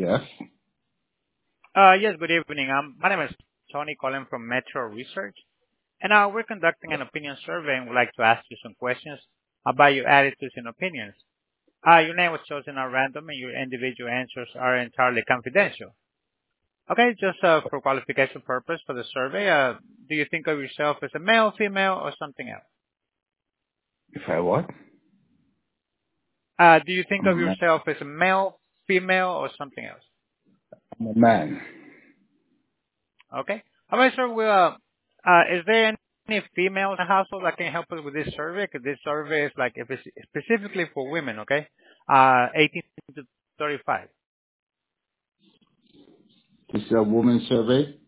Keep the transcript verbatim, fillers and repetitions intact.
Yes. Uh, yes, good evening. Um, my name is Tony calling from Metro Research, and uh, we're conducting an opinion survey and would like to ask you some questions about your attitudes and opinions. Uh, your name was chosen at random and your individual answers are entirely confidential. Okay, just uh, for qualification purpose for the survey, uh, do you think of yourself as a male, female, or something else? If I what? Uh, do you think I'm a of man. yourself as a male, female, or something else? I'm a man. Okay. All right, sir. Well, uh, uh, is there any any females in the household that can help us with this survey? Because this survey is like if it's specifically for women, okay? Uh, eighteen to thirty-five. This is a woman survey.